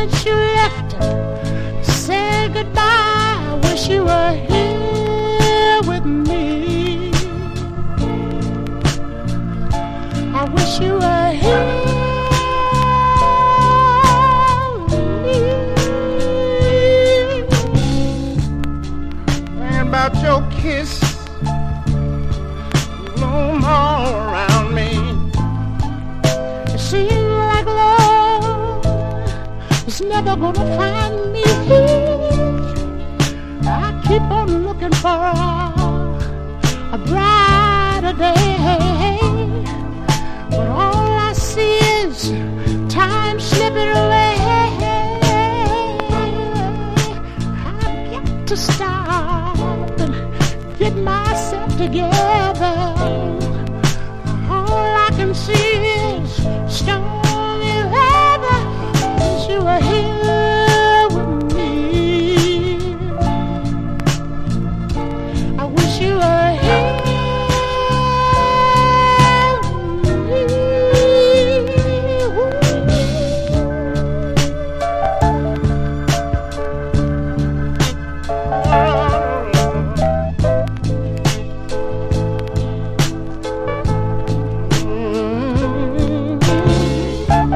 since you left, said goodbye. I wish you were here with me. I wish you were here with me. And about your kiss, no more around me. It seems like love is never gonna find me. I keep on looking for a brighter day, but all I see is time slipping away. I've got to stop